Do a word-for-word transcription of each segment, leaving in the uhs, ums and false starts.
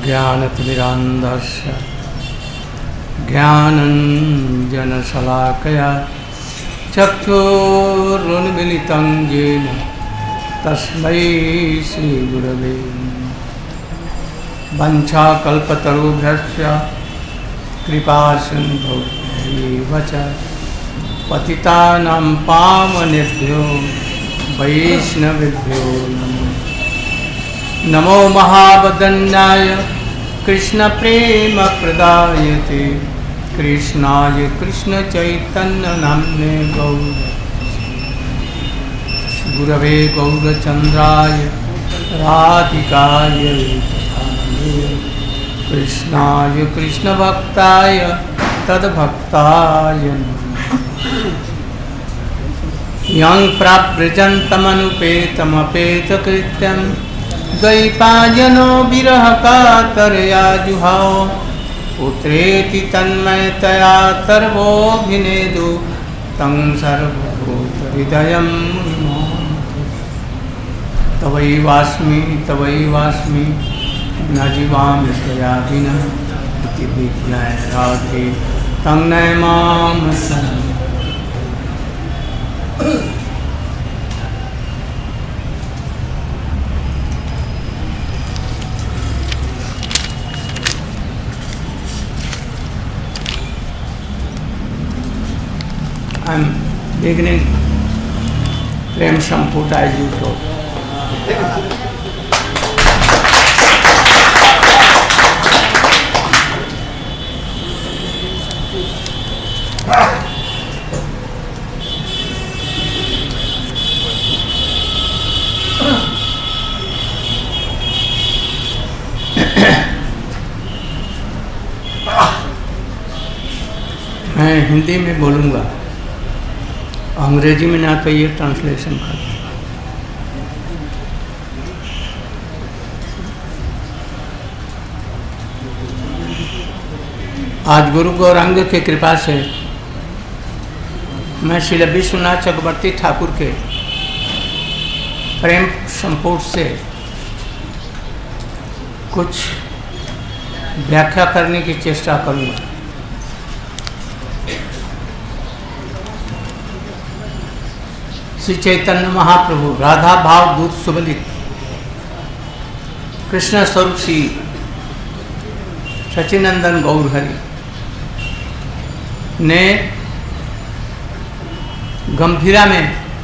ज्ञानतिमिरान्धस्य ज्ञानञ्जनशलाकया चक्षुरुन्मिलितं येन तस्मै श्रीगुरवे वञ्चाकल्पतरुभ्यश्च कृपासिन्धुभ्यैव च पतितानां पावनेभ्यो वैष्णवेभ्यो नमो नमो महावदन्याय कृष्णप्रेमप्रदायते कृष्णाय कृष्णचैतन्यनाम्ने गौर गुरवे गौरचन्द्राय राधिकाय कृष्णाय कृष्णभक्ताय तद्भक्ताय यं प्राव्रजन्तमनुपेतमपेतकृत्यं द्वैपायनो विरहकातरया जुहाव पुत्रेति तन्मयतया सर्वोऽभिनेदु तं सर्वभूतहृदयं तवैवास्मि तवैवास्मि न जीवामि त्वया विना इति विज्ञाय राधे तं नमाम शरणं। I'm beginning Prem Samput as you told. मैं हिंदी में बोलूँगा, अंग्रेजी में ना तो ये ट्रांसलेशन कर। आज गुरु गौरांग की कृपा से मैं श्री विश्वनाथ चक्रवर्ती ठाकुर के प्रेम संपुट से कुछ व्याख्या करने की चेष्टा करूँगा। श्री चैतन्य महाप्रभु राधा भाव दूत सुबलित कृष्ण स्वरूप श्री सचिनंदन गौर हरि ने गंभीरा में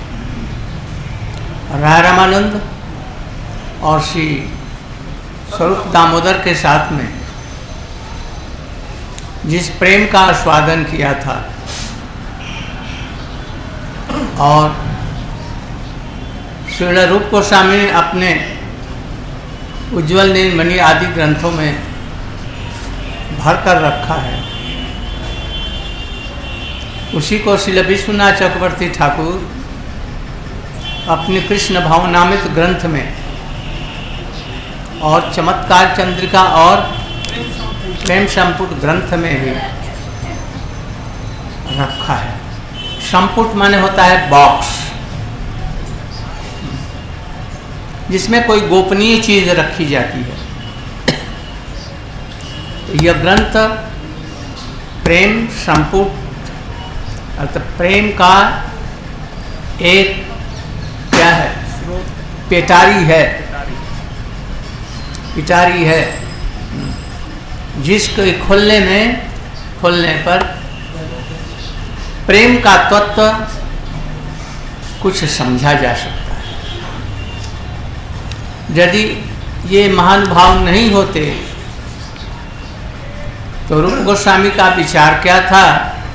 राय रामानंद और श्री स्वरूप दामोदर के साथ में जिस प्रेम का आस्वादन किया था और श्रील रूप गोस्वामी ने अपने उज्ज्वल नीलमणि आदि ग्रंथों में भर कर रखा है, उसी को श्रील विश्वनाथ चक्रवर्ती ठाकुर अपने कृष्ण भावनामित ग्रंथ में और चमत्कार चंद्रिका और प्रेम संपुट ग्रंथ में ही रखा है। संपुट माने होता है बॉक्स, जिसमें कोई गोपनीय चीज रखी जाती है। तो यह ग्रंथ प्रेम संपुट अर्थात प्रेम का एक क्या है, पेटारी है, पिटारी है, जिसके खोलने में खोलने पर प्रेम का तत्व कुछ समझा जा सकता है। यदि ये महानुभाव नहीं होते तो रूप गोस्वामी का विचार क्या था,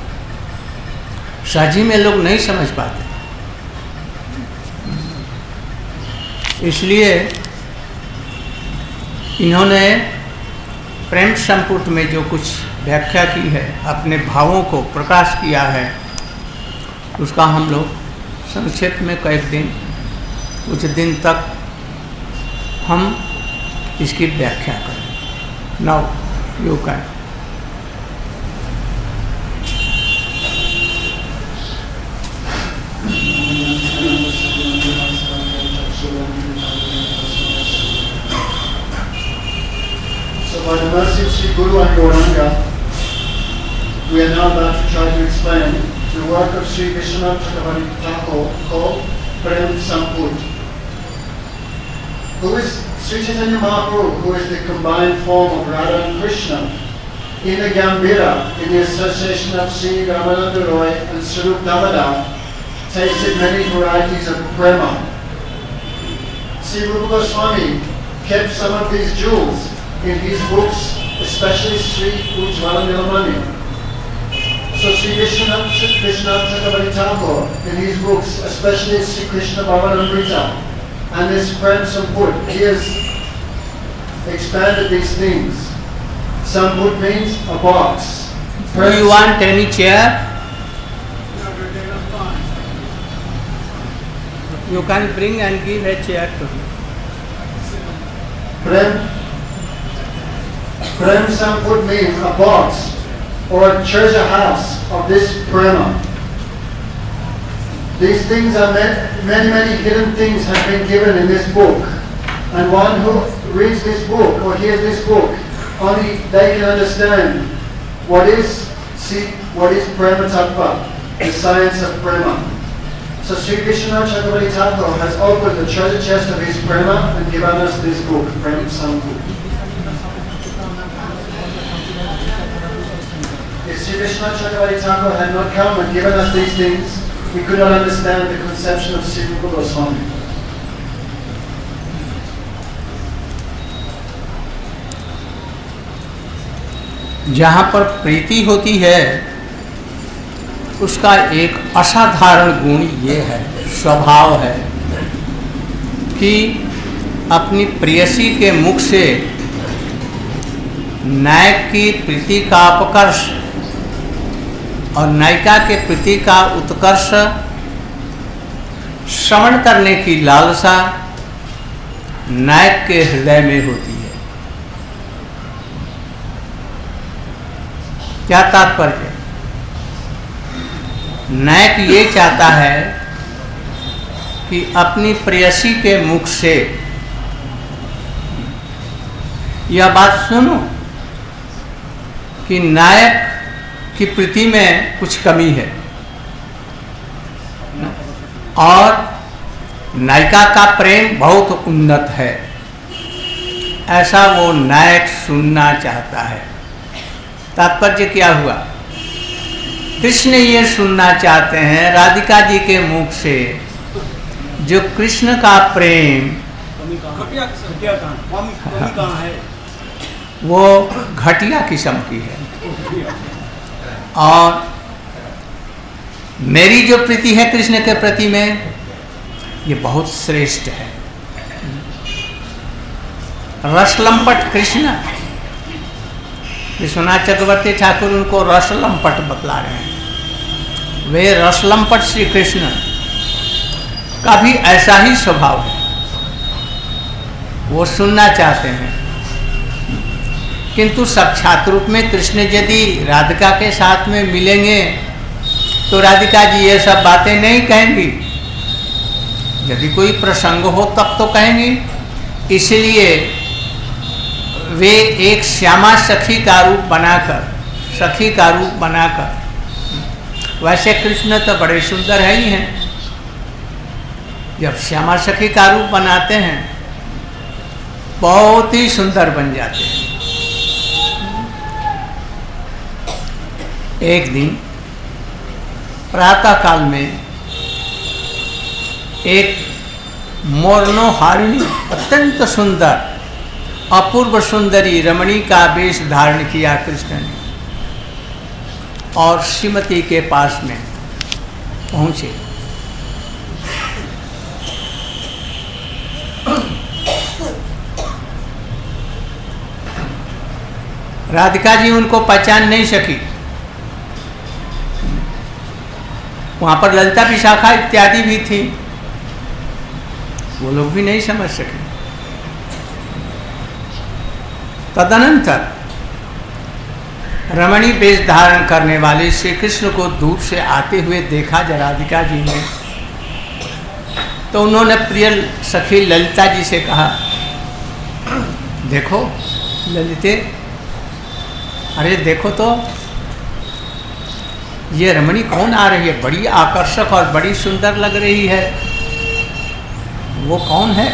सजी में लोग नहीं समझ पाते। इसलिए इन्होंने प्रेम संपुट में जो कुछ व्याख्या की है, अपने भावों को प्रकाश किया है, उसका हम लोग संक्षेप में कई दिन कुछ दिन तक हम इसकी व्याख्या करें। Now you can. So by the mercy of Sri Guru and Gauranga, we are now about to try to explain the work of Sri Vishwanath Chakravarti Thakur called Prem Samput. Who is Sri Chaitanya Mahaprabhu, who is the combined form of Radha and Krishna, in the Gambhira, in the association of Sri Ramananda Roy and Swarup Damodar, tasted many varieties of prema. Sri Rupa Goswami kept some of these jewels in his books, especially Sri Ujjvala Nilamani. So Sri Vishwanath Chakravarti Thakur, in his books, especially Sri Krishna Bhavanamrita and this Prem Samput, he has expanded these things. Samput means a box. Do you want any chair? You can bring and give a chair to me. Prem, Prem Samput means a box or a treasure house of this prema. These things are many, many, many hidden things have been given in this book. And one who reads this book or hears this book, only they can understand what is see, what is Prema Tattva, the science of Prema. So Sri Vishwanath Chakravarti Thakur has opened the treasure chest of his Prema and given us this book, Prem Samput. If Sri Vishwanath Chakravarti Thakur had not come and given us these things, we could not understand the conception of Sri Rupa Goswami. जहाँ पर प्रीति होती है उसका एक असाधारण गुण ये है, स्वभाव है कि अपनी प्रेयसी के मुख से नायक की प्रीति का अपकर्ष और नायिका के प्रीति का उत्कर्ष श्रवण करने की लालसा नायक के हृदय में होती है। क्या तात्पर्य? नायक ये चाहता है कि अपनी प्रेयसी के मुख से यह बात सुनो कि नायक की प्रीति में कुछ कमी है और नायिका का प्रेम बहुत उन्नत है, ऐसा वो नायक सुनना चाहता है। तात्पर्य क्या हुआ? कृष्ण ये सुनना चाहते हैं राधिका जी के मुख से जो कृष्ण का प्रेम वो घटिया किस्म की है और मेरी जो प्रीति है कृष्ण के प्रति में ये बहुत श्रेष्ठ है। रसलंपट कृष्ण, विश्वनाथ चक्रवर्ती ठाकुर उनको रसलंपट बतला रहे हैं। वे रसलंपट श्री कृष्ण का भी ऐसा ही स्वभाव है, वो सुनना चाहते हैं। किंतु साक्षात रूप में कृष्ण यदि राधिका के साथ में मिलेंगे तो राधिका जी ये सब बातें नहीं कहेंगी, यदि कोई प्रसंग हो तब तो कहेंगी। इसलिए वे एक श्यामा सखी का रूप बनाकर सखी का रूप बनाकर, वैसे कृष्ण तो बड़े सुंदर है ही हैं, जब श्यामा सखी का रूप बनाते हैं बहुत ही सुंदर बन जाते हैं। एक दिन प्रातः काल में एक मोरनोहारिणी अत्यंत सुंदर अपूर्व सुंदरी रमणी का वेश धारण किया कृष्ण ने और श्रीमती के पास में पहुंचे। राधिका जी उनको पहचान नहीं सकी। वहां पर ललिता विशाखा इत्यादि भी थी, वो लोग भी नहीं समझ सके। तदनंतर रमणी वेश धारण करने वाले श्री कृष्ण को दूर से आते हुए देखा जब राधिका जी ने, तो उन्होंने प्रिय सखी ललिता जी से कहा, देखो ललिते, अरे देखो तो ये रमणी कौन आ रही है, बड़ी आकर्षक और बड़ी सुंदर लग रही है, वो कौन है?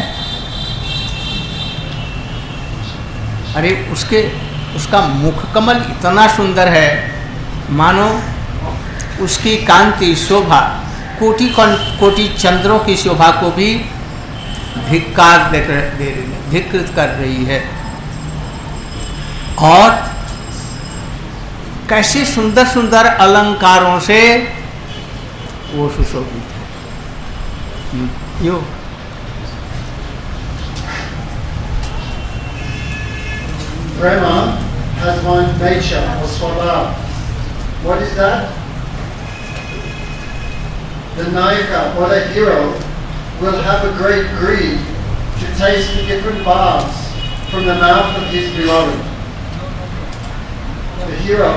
अरे उसके उसका मुख कमल इतना सुंदर है, मानो उसकी कांति शोभा कोटि कोटि चंद्रों की शोभा को भी धिक्कार दे रही है, धिक्कृत कर रही है। और कैसे सुंदर सुंदर अलंकारों से वो सुशोभित है। यो Brahma has one nature or swabhava. What is that? The Nayaka or the hero will have a great greed to taste the different bhavs from the mouth of his beloved. The hero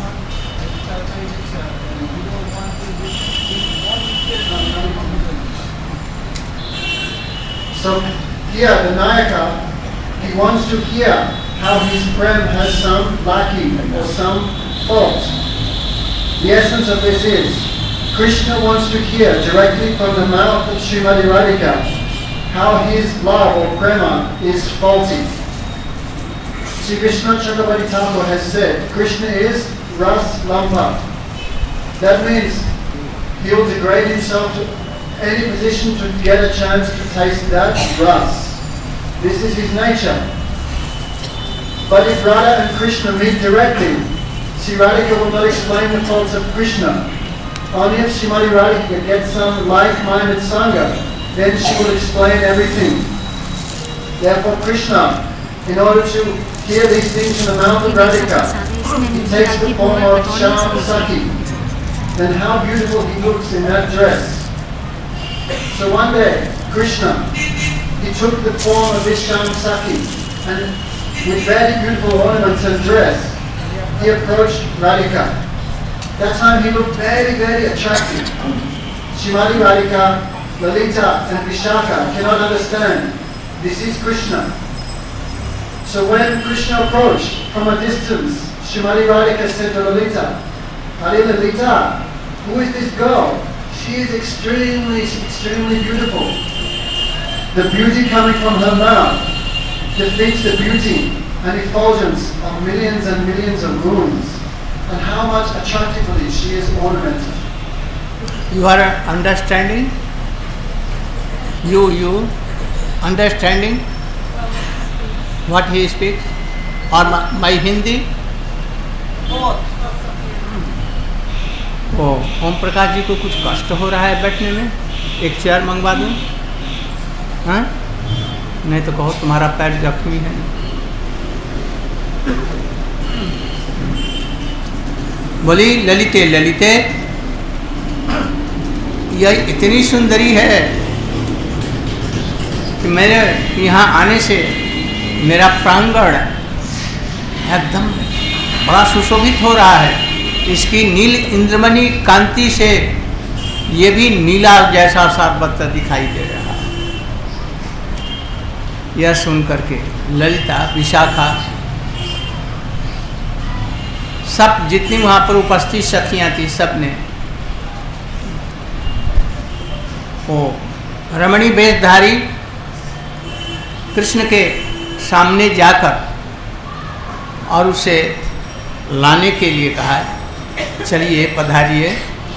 So here the Nayaka, he wants to hear how his friend has some lacking or some fault. The essence of this is, Krishna wants to hear directly from the mouth of Srimati Radhika how his love or prema is faulty. Sri Krishna Chakravarti Thakur has said, Krishna is Ras Lampa. That means he will degrade himself to any position to get a chance to taste that ras. This is his nature. But if Radha and Krishna meet directly, Sri Radhika will not explain the faults of Krishna. Only if Srimati Radhika gets some like-minded sangha, then she will explain everything. Therefore Krishna, in order to hear these things from the mouth of Radhika, he takes the form of Shyam Saki. Then how beautiful he looks in that dress. So one day, Krishna, he took the form of this Shyam Saki, and with very beautiful ornaments and dress, he approached Radhika. That time he looked very, very attractive. Srimati Radhika, Lalita and Vishaka cannot understand. This is Krishna. So when Krishna approached from a distance, Srimati Radhika said to Lalita, Hare Lalita, who is this girl? She is extremely, extremely beautiful. The beauty coming from her mouth defeats the beauty and effulgence of millions and millions of moons, and how much attractively she is ornamented. You are understanding? You, you understanding what he speaks? Or my, my Hindi? ओ ओम प्रकाश जी को कुछ कष्ट हो रहा है बैठने में, एक chair मंगवा दूं? हाँ, नहीं तो कहो तुम्हारा पैर जख्मी है। बोली ललिते ललिते, यह इतनी सुंदरी है कि मेरे यहाँ आने से मेरा प्रांगण एकदम बड़ा सुशोभित हो रहा है। इसकी नील इंद्रमणि कांति से ये भी नीला जैसा सार्वत्र दिखाई दे रहा है। यह सुन करके ललिता, विशाखा, सब जितनी वहाँ पर उपस्थित सखियाँ थी, सब ने वो रमणी वेशधारी कृष्ण के सामने जाकर और उसे लाने के लिए कहा, चलिए पधारिए।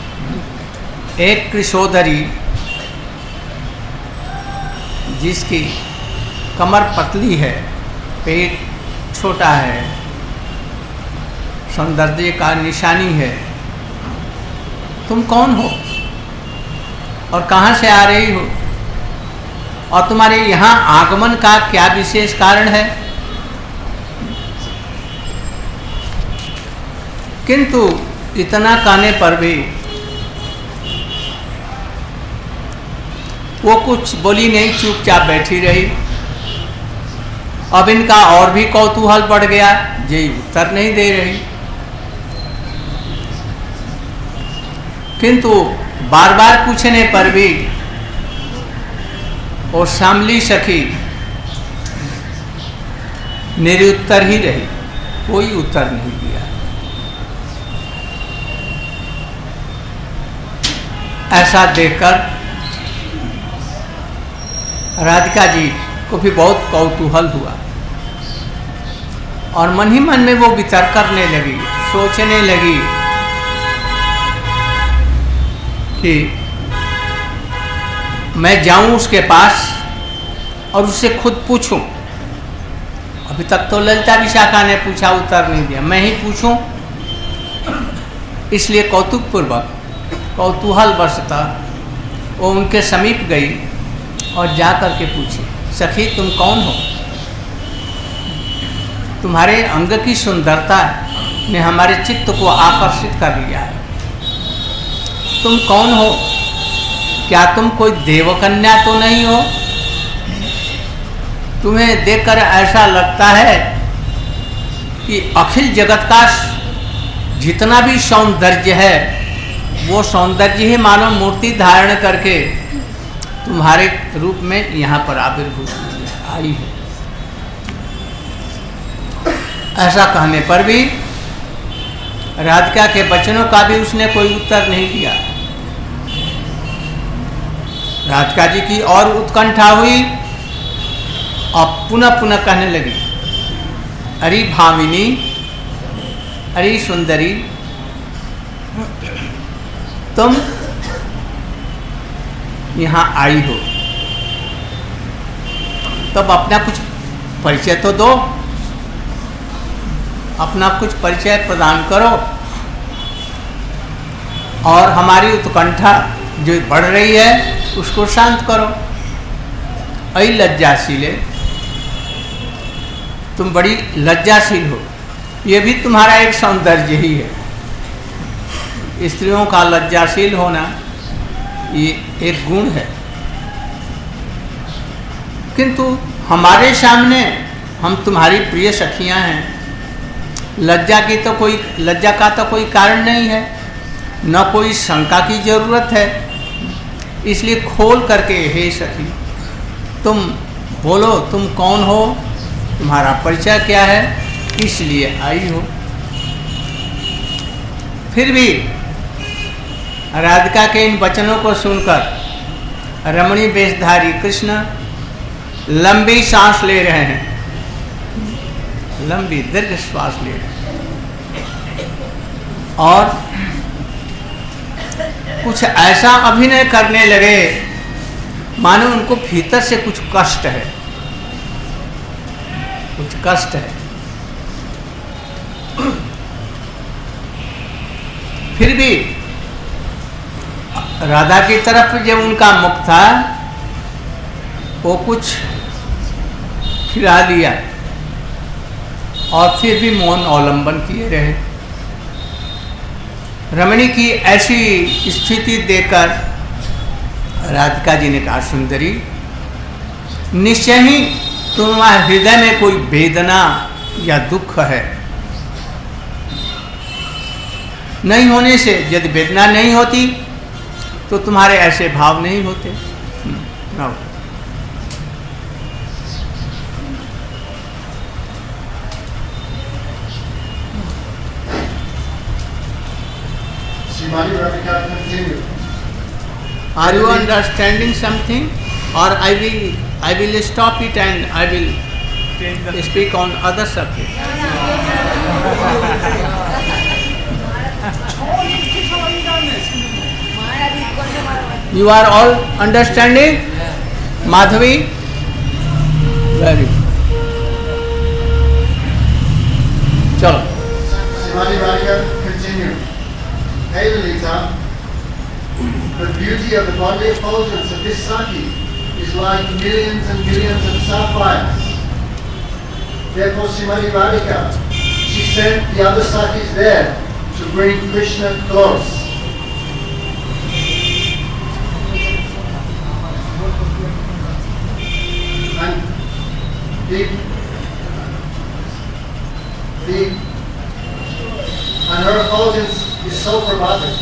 एक कृशोदरी जिसकी कमर पतली है, पेट छोटा है, सौंदर्य का निशानी है, तुम कौन हो और कहाँ से आ रही हो और तुम्हारे यहाँ आगमन का क्या विशेष कारण है? किंतु इतना कहने पर भी वो कुछ बोली नहीं, चुपचाप बैठी रही। अब इनका और भी कौतूहल बढ़ गया, ये उत्तर नहीं दे रही। किंतु बार बार पूछने पर भी वो शामली सखी निरुत्तर ही रही, कोई उत्तर नहीं दिया। ऐसा देखकर राधिका जी को भी बहुत कौतूहल हुआ और मन ही मन में वो विचार करने लगी, सोचने लगी कि मैं जाऊं उसके पास और उससे खुद पूछूं। अभी तक तो ललिता विशाखा ने पूछा, उत्तर नहीं दिया, मैं ही पूछूं। इसलिए कौतुकपूर्वक, कौतूहल वशता वो उनके समीप गई और जा कर के पूछी, सखी तुम कौन हो? तुम्हारे अंग की सुंदरता ने हमारे चित्त को आकर्षित कर लिया है। तुम कौन हो? क्या तुम कोई देवकन्या तो नहीं हो? तुम्हें देखकर ऐसा लगता है कि अखिल जगत का जितना भी सौंदर्य है वो सौंदर्य ही मानव मूर्ति धारण करके तुम्हारे रूप में यहाँ पर आविर्भूत आई है। ऐसा कहने पर भी राधिका के वचनों का भी उसने कोई उत्तर नहीं दिया। राधिका जी की और उत्कंठा हुई और पुनः पुनः कहने लगी, अरे भामिनी, अरे सुंदरी, तुम यहाँ आई हो, तब अपना कुछ परिचय तो दो, अपना कुछ परिचय प्रदान करो और हमारी उत्कंठा जो बढ़ रही है उसको शांत करो। ऐ लज्जाशीले, तुम बड़ी लज्जाशील हो, ये भी तुम्हारा एक सौंदर्य ही है। स्त्रियों का लज्जाशील होना ये एक गुण है, किंतु हमारे सामने हम तुम्हारी प्रिय सखियां हैं, लज्जा की तो कोई लज्जा का तो कोई कारण नहीं है, न कोई शंका की जरूरत है। इसलिए खोल करके हे सखी तुम बोलो, तुम कौन हो, तुम्हारा परिचय क्या है, किस लिए आई हो। फिर भी राधिका के इन वचनों को सुनकर रमणी वेशधारी कृष्ण लंबी सांस ले रहे हैं, लंबी दीर्घ श्वास ले रहे हैं और कुछ ऐसा अभिनय करने लगे मानो उनको भीतर से कुछ कष्ट है, कुछ कष्ट है। फिर भी राधा की तरफ जब उनका मुख था वो कुछ फिरा लिया और फिर भी मौन अवलंबन किए रहे। रमणी की ऐसी स्थिति देखकर राधिका जी ने कहा, सुंदरी, निश्चय ही तुम्हारे हृदय में कोई वेदना या दुख है। नहीं होने से, यदि वेदना नहीं होती तो तुम्हारे ऐसे भाव नहीं होते। ना हो। Are you understanding something, or I will I will stop it and I will speak on other subject. You are all understanding, Madhavi? Very good. Chalo. Srimati Radhika continued. Hey Lalita, the beauty of the bodily effulgence of this Saki is like millions and millions of sapphires. Therefore Srimati Radhika, she sent the other Sakis there to bring Krishna close. And the, the, and her effulgence is so provocative,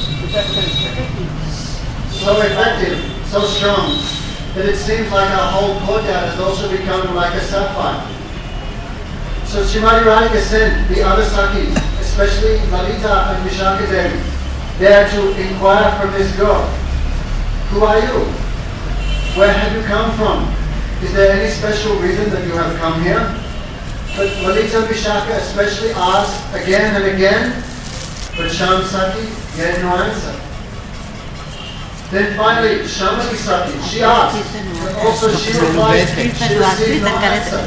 so effective, so strong, that it seems like our whole courtyard has also become like a sapphire. So Srimati Radhika sent the other Sakis, especially Lalita and Vishaka Devi, there to inquire from this girl, who are you? Where have you come from? Is there any special reason that you have come here? But Lalita and Vishaka especially asked again and again, but Sham Saki gave no answer. Then finally, Shamati Saki, she asked, but also she replied, she received no answer.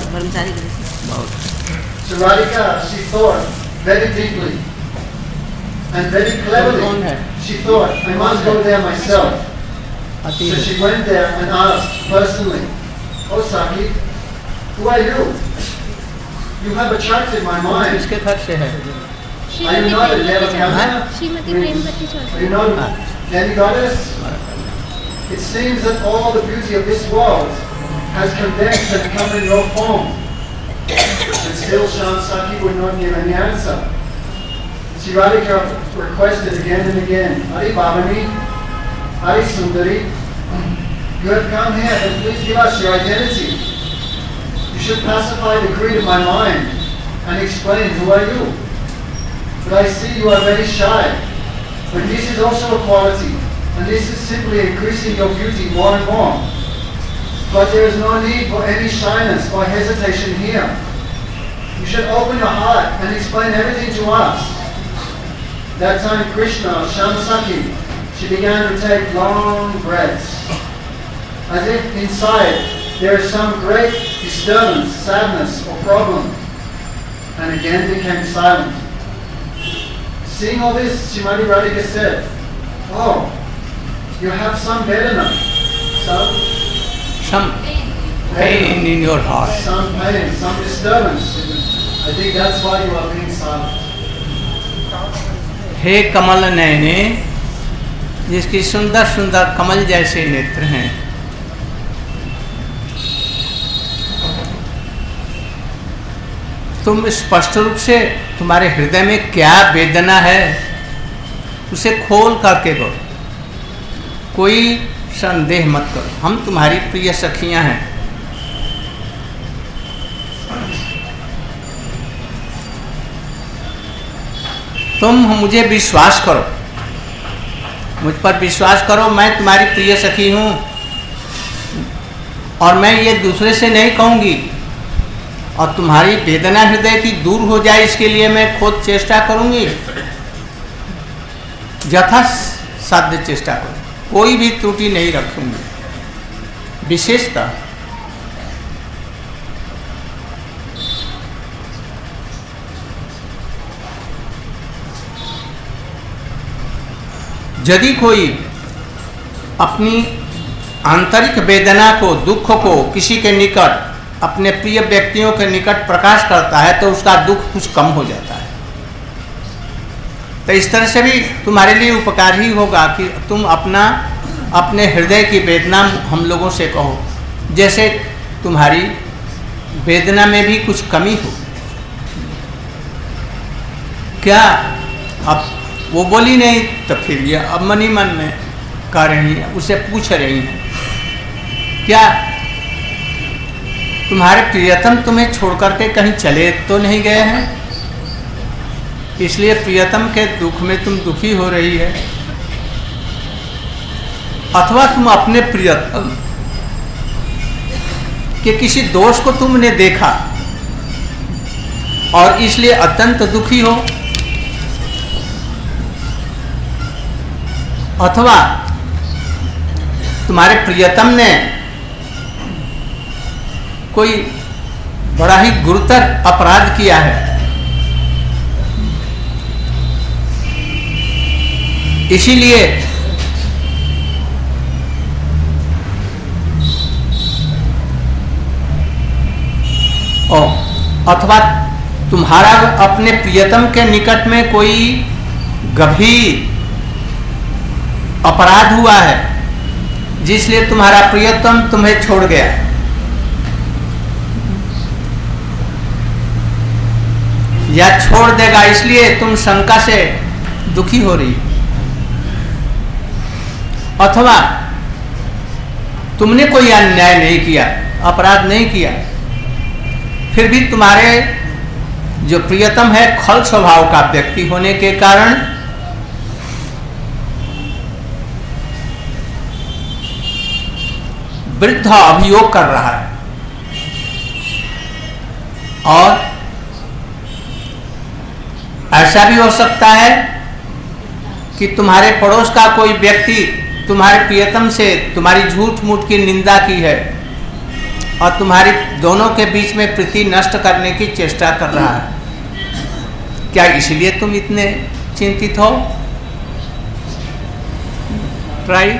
So Radhika, she thought very deeply and very cleverly. She thought, I must go there myself. So she went there and asked personally, Oh Saki, who are you? You have attracted my mind. Are you not a Devakama? Are you not a demigoddess? It seems that all the beauty of this world has condensed and come in your form. And still Sham Saki would not give any answer. Sri Radhika requested again and again, Hari Bhavani, Hari Sundari, you have come here, then please give us your identity. You should pacify the greed of my mind and explain who are you. But I see you are very shy. But this is also a quality, and this is simply increasing your beauty more and more. But there is no need for any shyness or hesitation here. You should open your heart and explain everything to us. That time Krishna, Sham Saki, she began to take long breaths, as if inside there is some great disturbance, sadness or problem, and again became silent. Seeing all this, Srimati Radhika said, Oh, you have some Vedana, some, some pain in your heart. Some pain, some disturbance. I think that's why you are being silent. हे कमल नयने, जिसकी सुंदर सुंदर कमल जैसे नेत्र हैं, तुम स्पष्ट रूप से तुम्हारे हृदय में क्या वेदना है उसे खोल करके करो, कोई संदेह मत करो, हम तुम्हारी प्रिय सखियां हैं। तुम मुझे विश्वास करो, मुझ पर विश्वास करो, मैं तुम्हारी प्रिय सखी हूँ और मैं ये दूसरे से नहीं कहूँगी, और तुम्हारी वेदना हृदय की दूर हो जाए इसके लिए मैं खुद चेष्टा करूँगी, यथा साध्य चेष्टा करूँ, कोई भी त्रुटि नहीं रखूँगी। विशेषतः यदि कोई अपनी आंतरिक वेदना को, दुख को किसी के निकट, अपने प्रिय व्यक्तियों के निकट प्रकाश करता है तो उसका दुख कुछ कम हो जाता है। तो इस तरह से भी तुम्हारे लिए उपकार ही होगा कि तुम अपना अपने हृदय की वेदना हम लोगों से कहो, जैसे तुम्हारी वेदना में भी कुछ कमी हो। क्या अब वो बोली नहीं तो फिर ये अब मन ही मन में कह रही है, उसे पूछ रही हैं, क्या तुम्हारे प्रियतम तुम्हें छोड़ करके कहीं चले तो नहीं गए हैं, इसलिए प्रियतम के दुख में तुम दुखी हो रही है, अथवा तुम अपने प्रियतम के किसी दोष को तुमने देखा और इसलिए अत्यंत दुखी हो, अथवा तुम्हारे प्रियतम ने कोई बड़ा ही गुरुतर अपराध किया है, इसीलिए ओ अथवा तुम्हारा अपने प्रियतम के निकट में कोई गंभीर अपराध हुआ है जिसलिए तुम्हारा प्रियतम तुम्हें छोड़ गया, या छोड़ देगा इसलिए तुम शंका से दुखी हो रही, अथवा तुमने कोई अन्याय नहीं किया, अपराध नहीं किया, फिर भी तुम्हारे जो प्रियतम है खल स्वभाव का व्यक्ति होने के कारण वृद्ध अभियोग कर रहा है, और ऐसा भी हो सकता है कि तुम्हारे पड़ोस का कोई व्यक्ति तुम्हारे प्रियतम से तुम्हारी झूठ मूठ की निंदा की है और तुम्हारी दोनों के बीच में प्रीति नष्ट करने की चेष्टा कर रहा है। क्या इसलिए तुम इतने चिंतित हो? ट्राई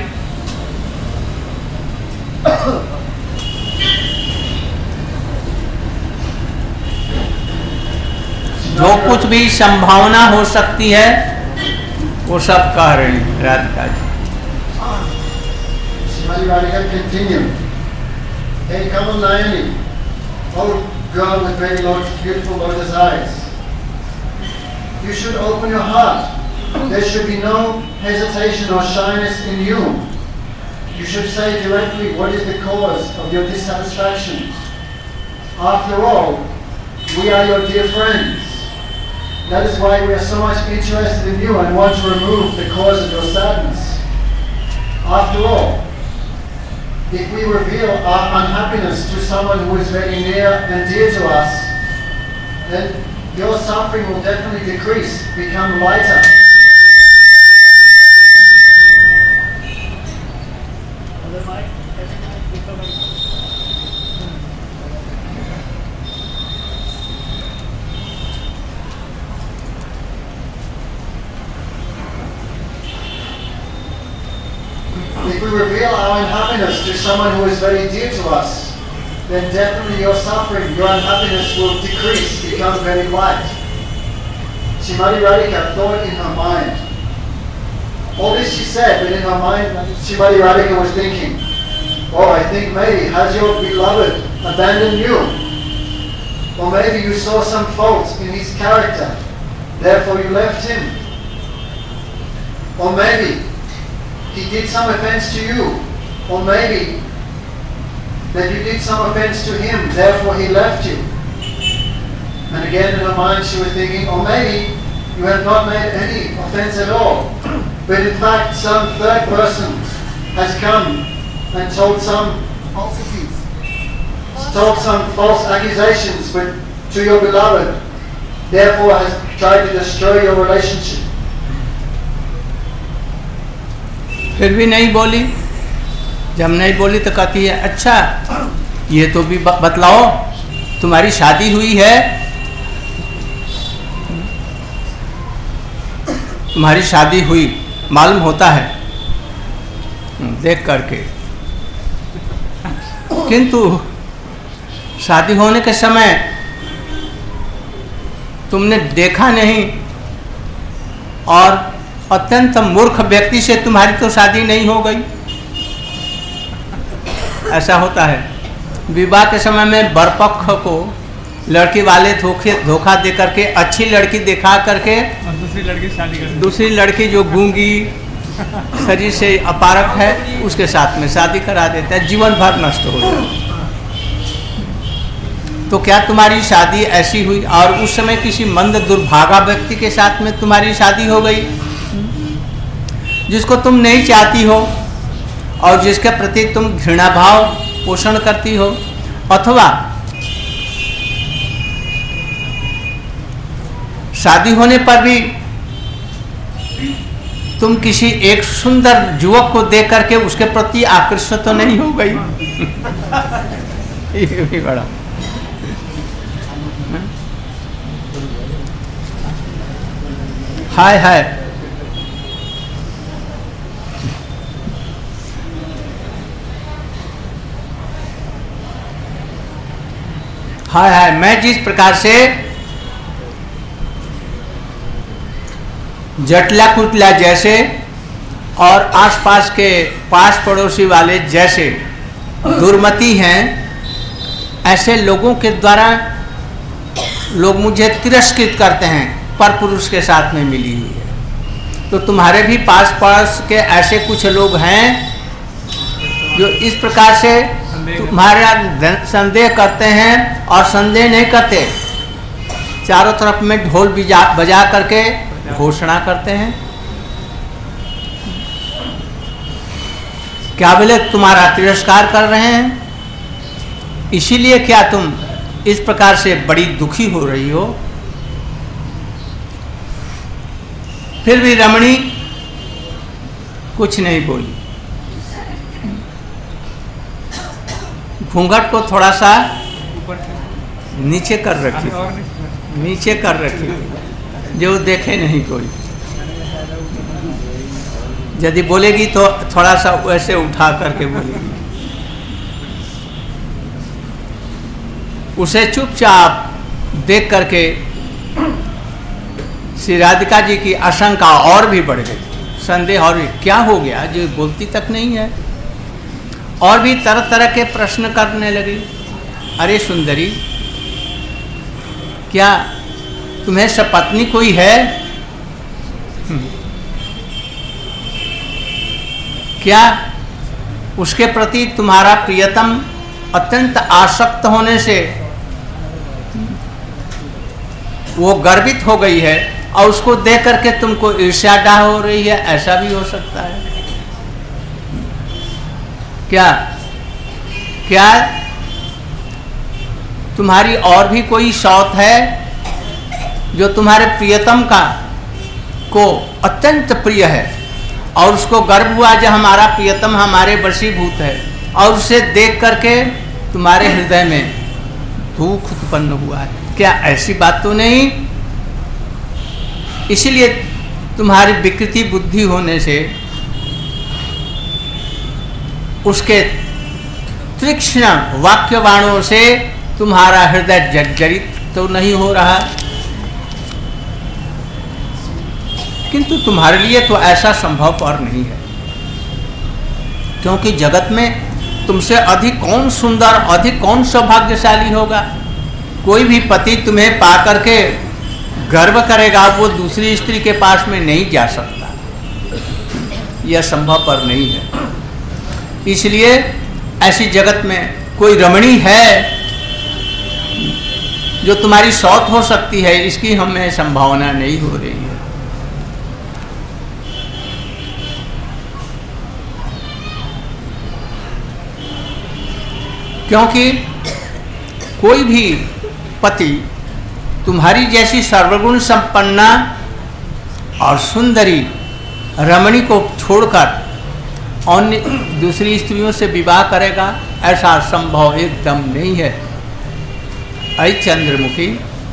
जो कुछ भी संभावना हो सकती है वो सब कह रही है Radhika ji. Shrimati Radhika continued, "Hey Kamal Nayani, oh girl with very large, beautiful lotus eyes, you should open your heart. There should be no hesitation or shyness in you. You should say directly what is the cause of your dissatisfaction. After all, we are your dear friends. That is why we are so much interested in you and want to remove the cause of your sadness. After all, if we reveal our unhappiness to someone who is very near and dear to us, then your suffering will definitely decrease, become lighter." If we reveal our unhappiness to someone who is very dear to us, then definitely your suffering, your unhappiness will decrease, become very light. Shrimati Radhika thought in her mind. All this she said, but in her mind, Shrimati Radhika was thinking, oh, I think maybe has your beloved abandoned you? Or maybe you saw some fault in his character, therefore you left him. Or maybe he did some offense to you, or maybe that you did some offense to him, therefore he left you. And again in her mind she was thinking, or maybe you have not made any offense at all, but in fact some third person has come and told some falsities, told some false accusations but to your beloved, therefore has tried to destroy your relationship. फिर भी नहीं बोली। जब नहीं बोली तो कहती है, अच्छा ये तो भी बतलाओ, तुम्हारी शादी हुई है? तुम्हारी शादी हुई मालूम होता है देख करके, किंतु शादी होने के समय तुमने देखा नहीं और अत्यंत मूर्ख व्यक्ति से तुम्हारी तो शादी नहीं हो गई। ऐसा होता है। विवाह के समय में बरपक्ष को लड़की वाले धोखे धोखा दे करके अच्छी लड़की दिखा करके और दूसरी लड़की शादी कर दूसरी लड़की जो गूंगी शरीर से अपारक है उसके साथ में शादी करा देता है, जीवन भर नष्ट हो जाता है। तो क्या तुम्हारी शादी ऐसी हुई और उस समय किसी मंद दुर्भागा व्यक्ति के साथ में तुम्हारी शादी हो गई जिसको तुम नहीं चाहती हो और जिसके प्रति तुम घृणा भाव पोषण करती हो, अथवा शादी होने पर भी तुम किसी एक सुंदर युवक को देख करके उसके प्रति आकर्षित तो नहीं हो गई। ये भी बड़ा हाय हाय हाय हाय मैं जिस प्रकार से जटला कुटला जैसे और आसपास के पास पड़ोसी वाले जैसे दुर्मति हैं, ऐसे लोगों के द्वारा लोग मुझे तिरस्कृत करते हैं पर पुरुष के साथ में मिली हुई है। तो तुम्हारे भी पास पास के ऐसे कुछ लोग हैं जो इस प्रकार से तुम्हारा संदेह करते हैं और संदेह नहीं करते चारों तरफ में ढोल बजा बजा करके घोषणा करते हैं। क्या बोले तुम्हारा तिरस्कार कर रहे हैं, इसीलिए क्या तुम इस प्रकार से बड़ी दुखी हो रही हो। फिर भी रमणी कुछ नहीं बोली, घूंघट को थोड़ा सा नीचे कर रखी, नीचे कर रखी जो देखे नहीं कोई। यदि बोलेगी तो थोड़ा सा वैसे उठा करके बोलेगी। उसे चुपचाप देख करके श्री राधिका जी की आशंका और भी बढ़ गई, संदेह और भी, क्या हो गया जो बोलती तक नहीं है। और भी तरह तरह के प्रश्न करने लगी। अरे सुंदरी, क्या तुम्हें सपत्नी कोई है? क्या उसके प्रति तुम्हारा प्रियतम अत्यंत आसक्त होने से वो गर्वित हो गई है और उसको देख करके तुमको ईर्ष्या डाह हो रही है? ऐसा भी हो सकता है क्या? क्या तुम्हारी और भी कोई शौत है जो तुम्हारे प्रियतम का को अत्यंत प्रिय है और उसको गर्व हुआ जो हमारा प्रियतम हमारे वशीभूत है, और उसे देख करके तुम्हारे हृदय में दुख उत्पन्न हुआ है? क्या ऐसी बात तो नहीं? इसीलिए तुम्हारी विकृति बुद्धि होने से उसके तीक्ष्ण वाक्यवाणों से तुम्हारा हृदय जर्जरित तो नहीं हो रहा, किंतु तुम्हारे लिए तो ऐसा संभव और नहीं है, क्योंकि जगत में तुमसे अधिक कौन सुंदर, अधिक कौन सौभाग्यशाली होगा। कोई भी पति तुम्हें पा करके गर्व करेगा, वो दूसरी स्त्री के पास में नहीं जा सकता, यह संभव पर नहीं है। इसलिए ऐसी जगत में कोई रमणी है जो तुम्हारी सौत हो सकती है, इसकी हमें संभावना नहीं हो रही है। क्योंकि कोई भी पति तुम्हारी जैसी सर्वगुण संपन्ना और सुंदरी रमणी को छोड़कर अन्य दूसरी स्त्रियों से विवाह करेगा, ऐसा संभव एकदम नहीं है। ऐ चंद्रमुखी,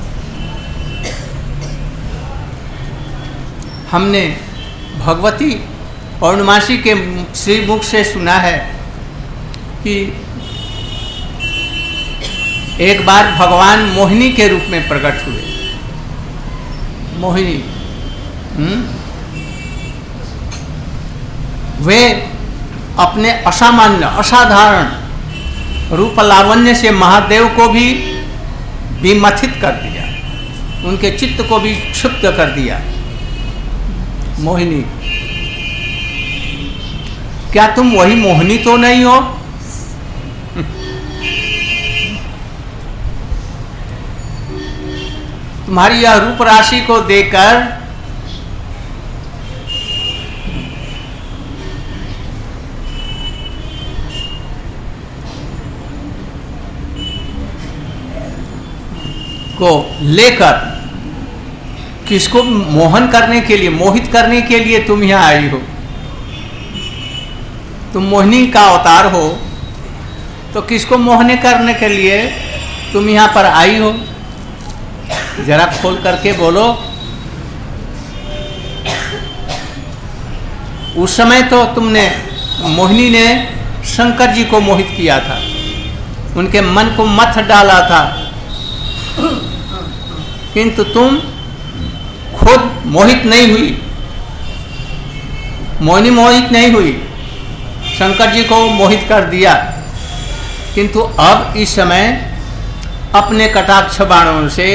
हमने भगवती पौर्णमासी के श्री मुख से सुना है कि एक बार भगवान मोहिनी के रूप में प्रकट हुए। मोहिनी हुँ? वे अपने असामान्य असाधारण रूप लावण्य से महादेव को भी विमथित कर दिया, उनके चित्त को भी क्षुब्ध कर दिया। मोहिनी, क्या तुम वही मोहिनी तो नहीं हो? तुम्हारी यह रूप राशि को देखकर को लेकर किसको मोहन करने के लिए, मोहित करने के लिए तुम यहाँ आई हो। तुम मोहिनी का अवतार हो, तो किसको मोहने करने के लिए तुम यहाँ पर आई हो? जरा खोल करके बोलो। उस समय तो तुमने, मोहिनी ने शंकर जी को मोहित किया था, उनके मन को मथ डाला था, किंतु तुम खुद मोहित नहीं हुई, मोहिनी मोहित नहीं हुई, शंकर जी को मोहित कर दिया। किंतु अब इस समय अपने कटाक्ष बाणों से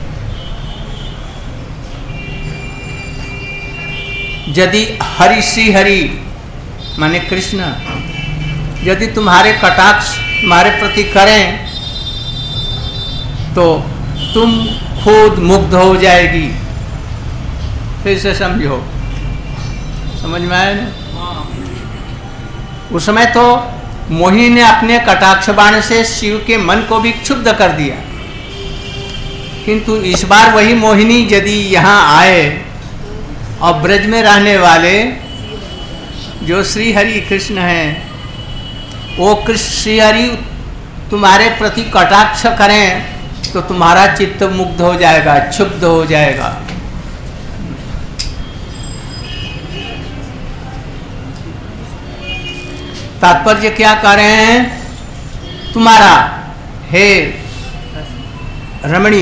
यदि हरि श्री हरि माने कृष्ण यदि तुम्हारे कटाक्ष तुम्हारे प्रति करें, तो तुम खुद मुग्ध हो जाएगी। फिर से समझो, समझ में आया ना? उस समय तो मोहिनी ने अपने कटाक्ष बाण से शिव के मन को भी क्षुब्ध कर दिया, किंतु इस बार वही मोहिनी यदि यहाँ आए और ब्रज में रहने वाले जो श्री हरि कृष्ण हैं, वो कृष्ण श्री हरि तुम्हारे प्रति कटाक्ष करें तो तुम्हारा चित्त मुग्ध हो जाएगा, क्षुब्ध हो जाएगा। तात्पर्य क्या कह रहे हैं? तुम्हारा हे रमणी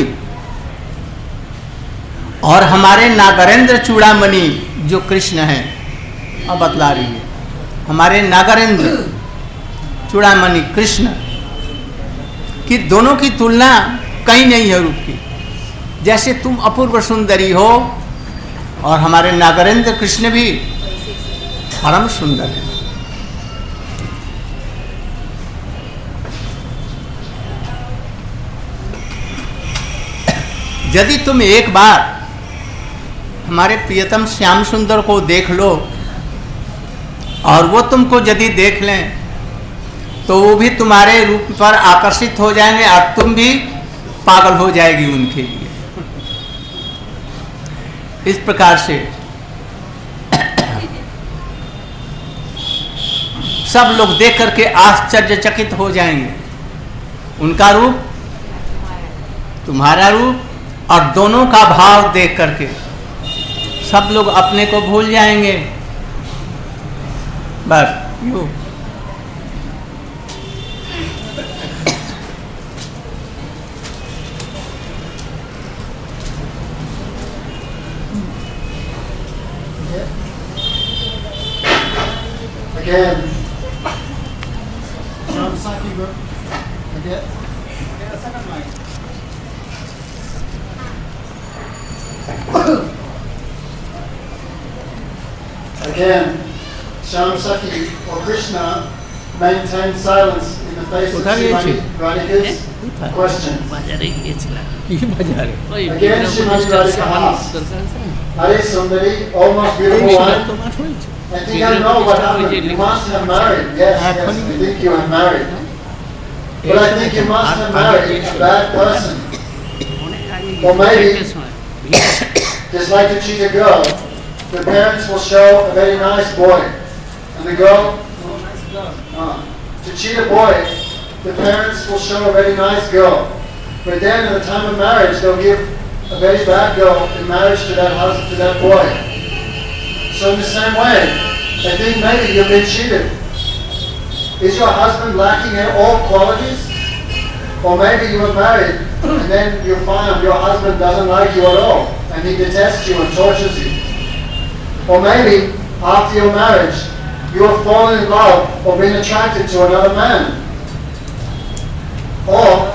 और हमारे नागरेंद्र चूड़ामणि जो कृष्ण हैं, अब बतला रही है, हमारे नागरेंद्र चूड़ामणि कृष्ण की दोनों की तुलना कहीं नहीं है रूप की। जैसे तुम अपूर्व सुंदरी हो और हमारे नागरेंद्र कृष्ण भी परम सुंदर है। यदि तुम एक बार हमारे प्रियतम श्याम सुंदर को देख लो और वो तुमको यदि देख लें तो वो भी तुम्हारे रूप पर आकर्षित हो जाएंगे और तुम भी पागल हो जाएगी उनके लिए। इस प्रकार से सब लोग देख करके आश्चर्यचकित हो जाएंगे। उनका रूप, तुम्हारा रूप और दोनों का भाव देख करके सब लोग अपने को भूल जाएंगे। बस यूं। Again, Saki, again. Again, Shamsaki or Krishna maintained silence in the face of Shrimati Radhika's question. Again, Shrimati Radhika asked, Hare Sundari, O most beautiful one, I think I know what happened. You must have married. Yes, yes, I think you have married. But I think you must have married a bad person. Or maybe, just like to cheat a girl, the parents will show a very nice boy. And the girl, uh, to cheat a boy, the parents will show a very nice girl. But then at the time of marriage, they'll give a very bad girl in marriage to that husband, to that boy. So in the same way, I think maybe you've been cheated. Is your husband lacking in all qualities? Or maybe you were married and then you find your husband doesn't like you at all and he detests you and tortures you. Or maybe after your marriage, you have fallen in love or been attracted to another man. Or,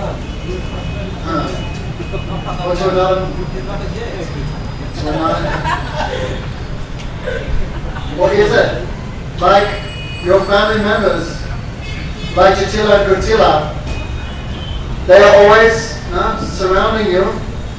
uh, or to another, to another. What is it? Like your family members, like Jatila and Gutila, they are always uh, surrounding you.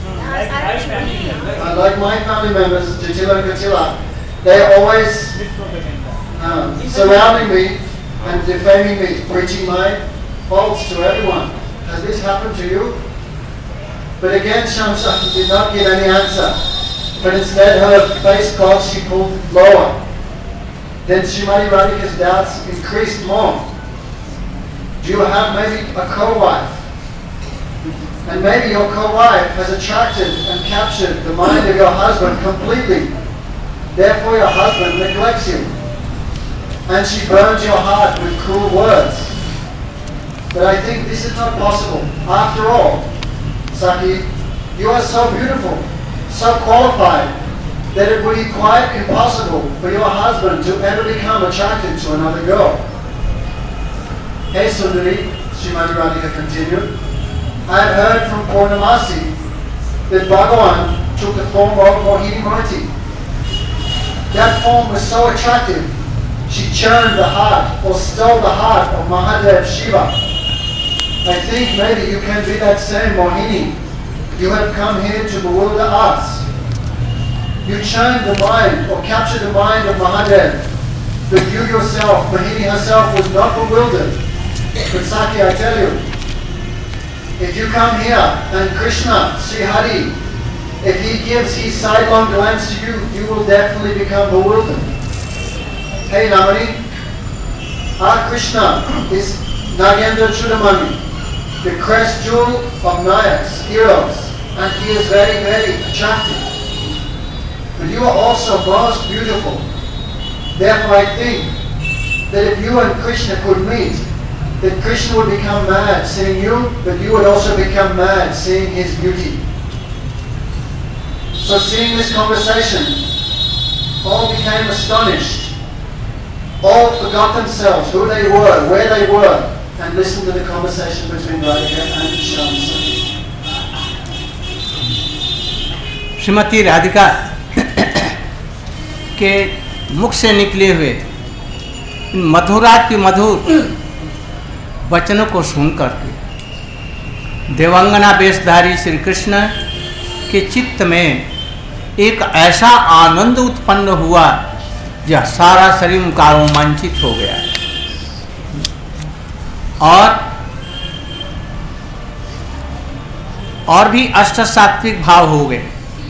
Uh, like my family members, Jatila and Gutila, they are always uh, surrounding me and defaming me, preaching my faults to everyone. Has this happened to you? But again, Shamsaki did not give any answer. But instead her face cloth she pulled lower. Then Shrimati Radhika's doubts increased more. Do you have maybe a co-wife? And maybe your co-wife has attracted and captured the mind of your husband completely. Therefore your husband neglects you. And she burns your heart with cruel words. But I think this is not possible. After all, Saki, you are so beautiful, so qualified, that it would be quite impossible for your husband to ever become attracted to another girl. Hey Sundari, Shrimati Radhika continued, I have heard from Purnamasi that Bhagavan took the form of Mohini Murti. That form was so attractive, she churned the heart or stole the heart of Mahadev Shiva. I think maybe you can be that same Mohini. You have come here to bewilder us. You charmed the mind or captured the mind of Mahadev, but you yourself, Mohini herself, was not bewildered. But Saki, I tell you, if you come here and Krishna, Sri Hari, if he gives his sidelong glance to you, you will definitely become bewildered. Hey Namani, our Krishna is Nagendra Chudamani, the crest jewel of Nayaks, heroes, and he is very, very attractive. But you are also most beautiful. Therefore I think that if you and Krishna could meet, that Krishna would become mad seeing you, but you would also become mad seeing his beauty. So seeing this conversation, all became astonished. All forgot themselves, who they were, where they were, and listened to the conversation between Radhika and Shyam. Shrimati Radhika के मुख से निकले हुए मधुराति मधुर वचनों को सुनकर के देवांगना वेशधारी श्री कृष्ण के चित्त में एक ऐसा आनंद उत्पन्न हुआ जो सारा शरीर उनका रोमांचित हो गया और और भी अष्ट सात्विक भाव हो गए।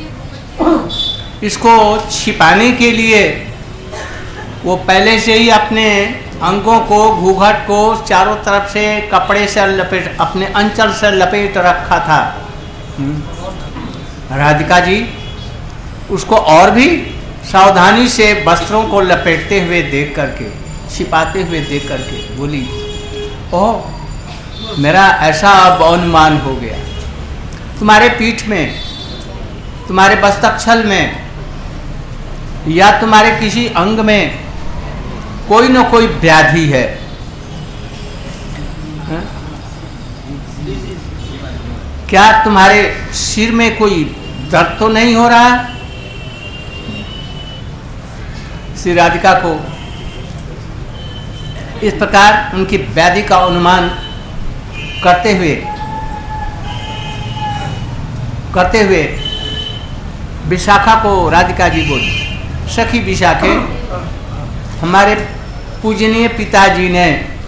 इसको छिपाने के लिए वो पहले से ही अपने अंगों को, घूंघट को चारों तरफ से कपड़े से लपेट, अपने अंचल से लपेट रखा था। राधिका जी उसको और भी सावधानी से वस्त्रों को लपेटते हुए देख करके, छिपाते हुए देख करके बोली, ओह मेरा ऐसा अब अनुमान हो गया, तुम्हारे पीठ में, तुम्हारे बस्तक्षल में या तुम्हारे किसी अंग में कोई न कोई व्याधि है। हा? क्या तुम्हारे सिर में कोई दर्द तो नहीं हो रहा? श्री राधिका को इस प्रकार उनकी व्याधि का अनुमान करते हुए करते हुए विशाखा को राधिका जी बोली, सखी विशाखे, हमारे पूजनीय पिताजी ने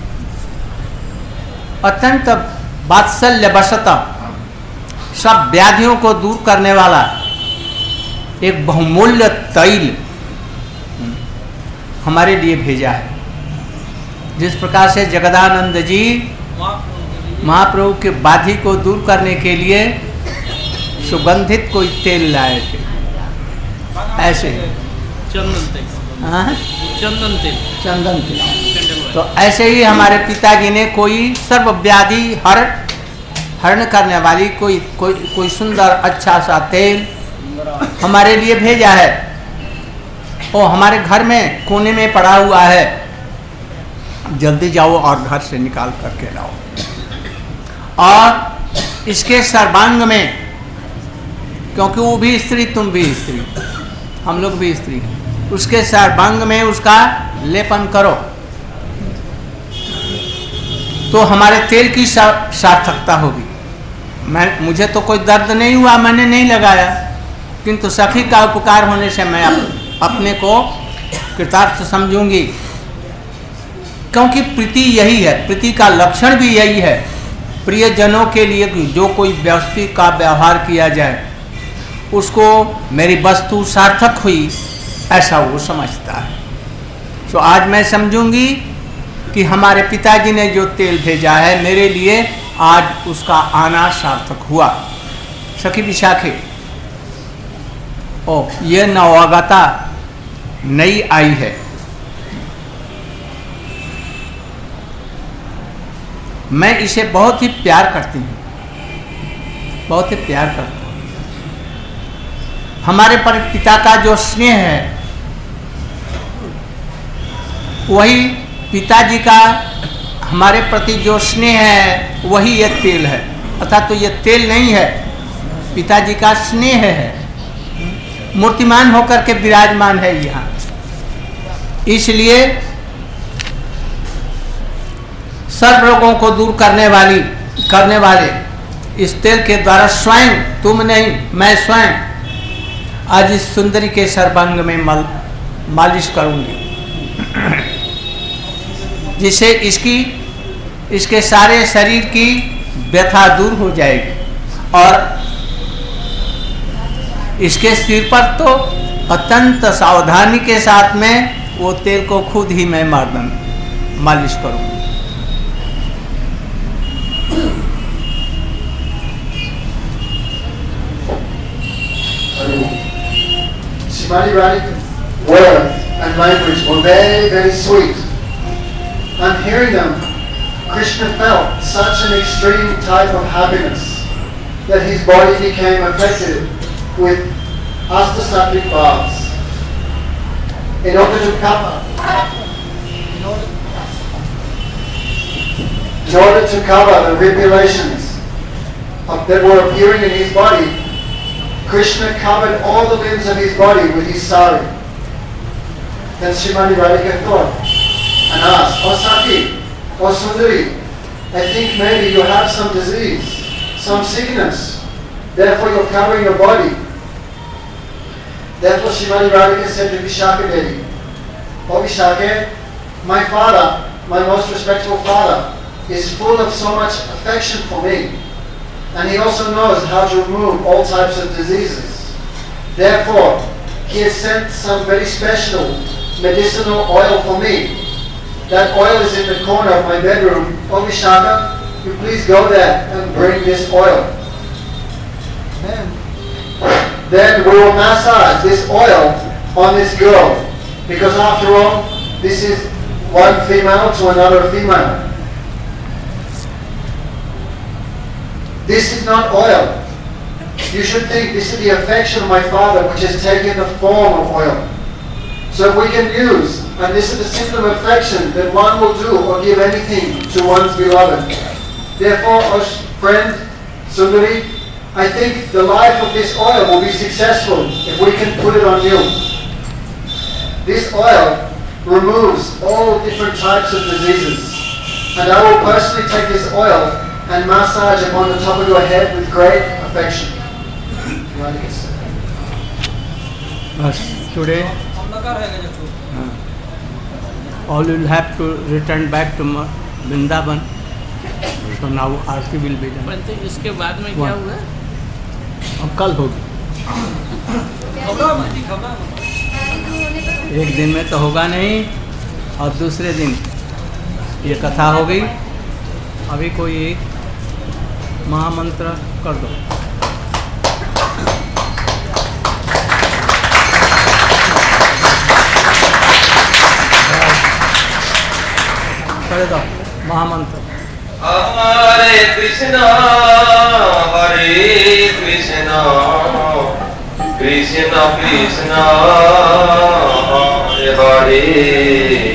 अत्यंत वात्सल्यवशत सब व्याधियों को दूर करने वाला एक बहुमूल्य तैल हमारे लिए भेजा है। जिस प्रकार से जगदानंद जी महाप्रभु के व्याधि को दूर करने के लिए सुगंधित कोई तेल लाए थे, ऐसे चंदन तेल, चंदन तेल चंदन तेल तो ऐसे ही हमारे पिताजी ने कोई सर्व व्याधि हरण हरण करने वाली कोई कोई कोई सुंदर अच्छा सा तेल हमारे लिए भेजा है। वो हमारे घर में कोने में पड़ा हुआ है, जल्दी जाओ और घर से निकाल करके लाओ। और इसके सर्वांग में, क्योंकि वो भी स्त्री तुम भी स्त्री, हम लोग भी स्त्री, उसके सर्वांग में उसका लेपन करो तो हमारे तेल की सार्थकता होगी। मैं मुझे तो कोई दर्द नहीं हुआ, मैंने नहीं लगाया, किंतु सखी का उपकार होने से मैं अप, अपने को कृतार्थ समझूंगी, क्योंकि प्रीति यही है, प्रीति का लक्षण भी यही है। प्रियजनों के लिए जो कोई व्यवस्थित का व्यवहार किया जाए उसको मेरी वस्तु सार्थक हुई ऐसा वो समझता है। तो आज मैं समझूंगी कि हमारे पिताजी ने जो तेल भेजा है मेरे लिए, आज उसका आना सार्थक हुआ। सखी विशाखे, ओ ये नवागता नई आई है, मैं इसे बहुत ही प्यार करती हूँ, बहुत ही प्यार करती हूँ। हमारे पर पिता का जो स्नेह है वही पिताजी का हमारे प्रति जो स्नेह है वही ये तेल है, अर्थात तो ये तेल नहीं है, पिताजी का स्नेह है, मूर्तिमान होकर के विराजमान है यहाँ। इसलिए सर्व रोगों को दूर करने वाली करने वाले इस तेल के द्वारा स्वयं, तुम नहीं मैं स्वयं आज इस सुंदरी के सर्वांग में मल, मालिश करूंगी, जिससे इसकी इसके सारे शरीर की व्यथा दूर हो जाएगी और इसके सिर पर तो अत्यंत सावधानी के साथ में वो तेल को खुद ही मैं मार्दन मालिश करूंगी। Shrimati Radhika's words and language were very, very sweet. On hearing them, Krishna felt such an extreme type of happiness that his body became affected with astasattvic bhavs. In order to cover, in order, in order to cover the revelations of, that were appearing in his body, Krishna covered all the limbs of his body with his sari. Then Shrimati Radhika thought and asked, "Oh Saki, oh Sundari, I think maybe you have some disease, some sickness, therefore you're covering your body." Therefore Shrimati Radhika said to Vishaka Devi, "Oh Vishaka, my father, my most respectful father, is full of so much affection for me. And he also knows how to remove all types of diseases. Therefore, he has sent some very special medicinal oil for me. That oil is in the corner of my bedroom. Oh Vishaka, you please go there and bring this oil. Then, then we will massage this oil on this girl. Because after all, this is one female to another female. This is not oil. You should think this is the affection of my father which has taken the form of oil. So we can use, and this is the symptom of affection that one will do or give anything to one's beloved. Therefore, oh friend, Sundari, I think the life of this oil will be successful if we can put it on you. This oil removes all different types of diseases. And I will personally take this oil and massage upon the top of your head with great affection." Yes, today uh, all will have to return back to Vrindavan. So now Aarti will be done. परंतु इसके बाद में क्या हुआ? अब कल होगी, एक दिन में तो होगा नहीं और दूसरे दिन ये कथा हो गई। अभी कोई एक महामंत्र कर दो। कर दो महामंत्र। हरे कृष्णा हरे कृष्णा कृष्णा कृष्णा हरे हरे